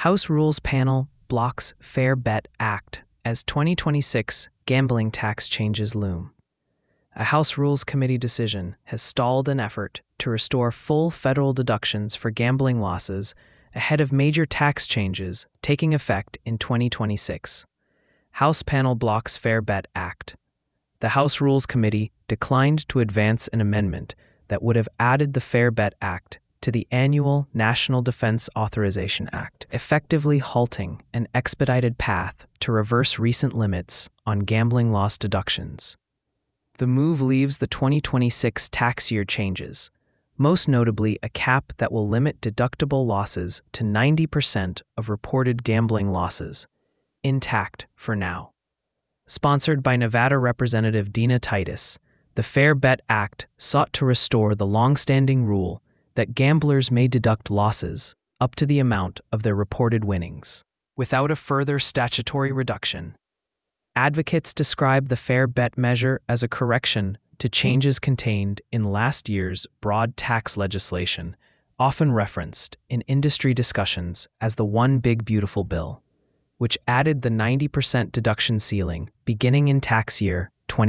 House Rules Panel blocks Fair Bet Act as 2026 gambling tax changes loom. A House Rules Committee decision has stalled an effort to restore full federal deductions for gambling losses ahead of major tax changes taking effect in 2026. House panel blocks Fair Bet Act. The House Rules Committee declined to advance an amendment that would have added the Fair Bet Act to the annual National Defense Authorization Act, effectively halting an expedited path to reverse recent limits on gambling loss deductions. The move leaves the 2026 tax year changes, most notably a cap that will limit deductible losses to 90% of reported gambling losses, intact for now. Sponsored by Nevada Representative Dina Titus, the Fair Bet Act sought to restore the long-standing rule that gamblers may deduct losses up to the amount of their reported winnings, without a further statutory reduction. Advocates describe the Fair Bet measure as a correction to changes contained in last year's broad tax legislation, often referenced in industry discussions as the One Big Beautiful Bill, which added the 90% deduction ceiling beginning in tax year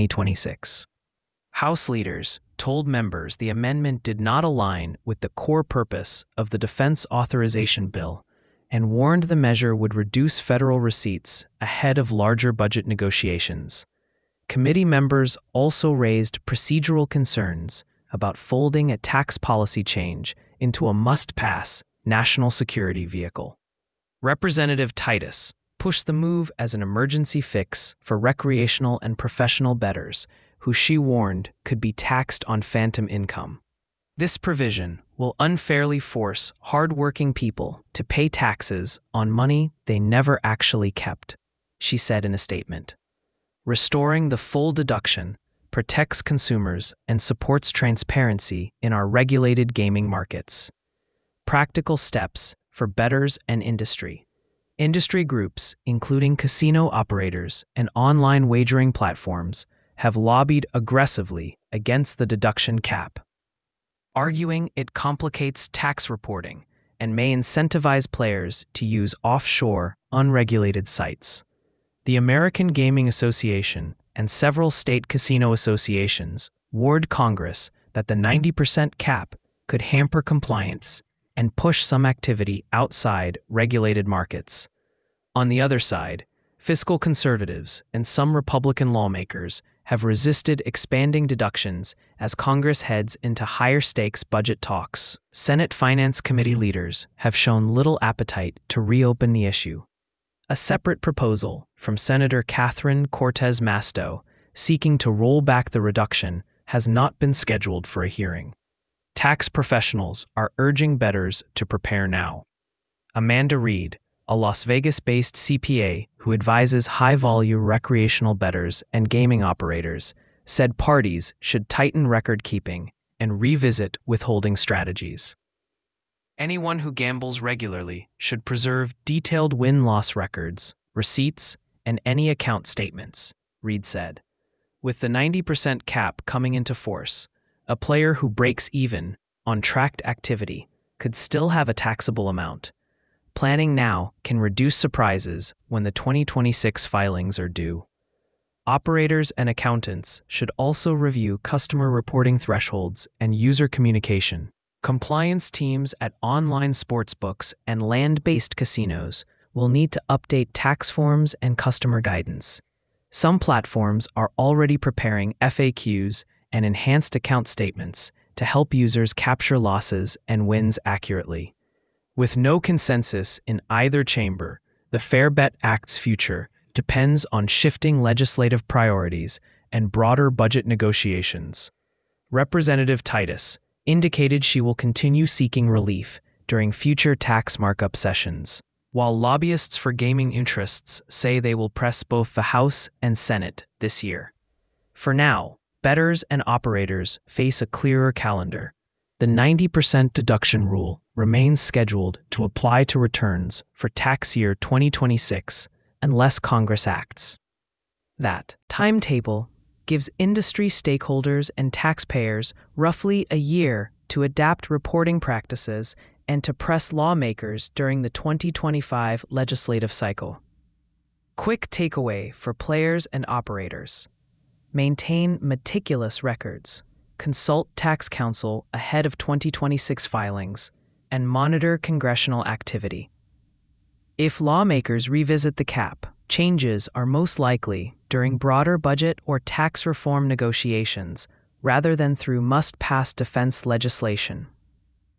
2026. House leaders told members the amendment did not align with the core purpose of the Defense Authorization Bill and warned the measure would reduce federal receipts ahead of larger budget negotiations. Committee members also raised procedural concerns about folding a tax policy change into a must-pass national security vehicle. Representative Titus pushed the move as an emergency fix for recreational and professional bettors, who she warned could be taxed on phantom income. This provision will unfairly force hard-working people to pay taxes on money they never actually kept, she said in a statement. Restoring the full deduction protects consumers and supports transparency in our regulated gaming markets. Practical steps for bettors and industry. Industry groups, including casino operators and online wagering platforms, have lobbied aggressively against the deduction cap, arguing it complicates tax reporting and may incentivize players to use offshore, unregulated sites. The American Gaming Association and several state casino associations warned Congress that the 90% cap could hamper compliance and push some activity outside regulated markets. On the other side, fiscal conservatives and some Republican lawmakers have resisted expanding deductions as Congress heads into higher-stakes budget talks. Senate Finance Committee leaders have shown little appetite to reopen the issue. A separate proposal from Senator Catherine Cortez Masto seeking to roll back the reduction has not been scheduled for a hearing. Tax professionals are urging bettors to prepare now. Amanda Reed, a Las Vegas-based CPA who advises high-volume recreational bettors and gaming operators, said parties should tighten record-keeping and revisit withholding strategies. Anyone who gambles regularly should preserve detailed win-loss records, receipts, and any account statements, Reed said. With the 90% cap coming into force, a player who breaks even on tracked activity could still have a taxable amount. Planning now can reduce surprises when the 2026 filings are due. Operators and accountants should also review customer reporting thresholds and user communication. Compliance teams at online sportsbooks and land-based casinos will need to update tax forms and customer guidance. Some platforms are already preparing FAQs and enhanced account statements to help users capture losses and wins accurately. With no consensus in either chamber, the Fair Bet Act's future depends on shifting legislative priorities and broader budget negotiations. Representative Titus indicated she will continue seeking relief during future tax markup sessions, while lobbyists for gaming interests say they will press both the House and Senate this year. For now, bettors and operators face a clearer calendar. The 90% deduction rule remains scheduled to apply to returns for tax year 2026 unless Congress acts. That timetable gives industry stakeholders and taxpayers roughly a year to adapt reporting practices and to press lawmakers during the 2025 legislative cycle. Quick takeaway for players and operators. Maintain meticulous records, consult tax counsel ahead of 2026 filings, and monitor congressional activity. If lawmakers revisit the cap, changes are most likely during broader budget or tax reform negotiations rather than through must-pass defense legislation.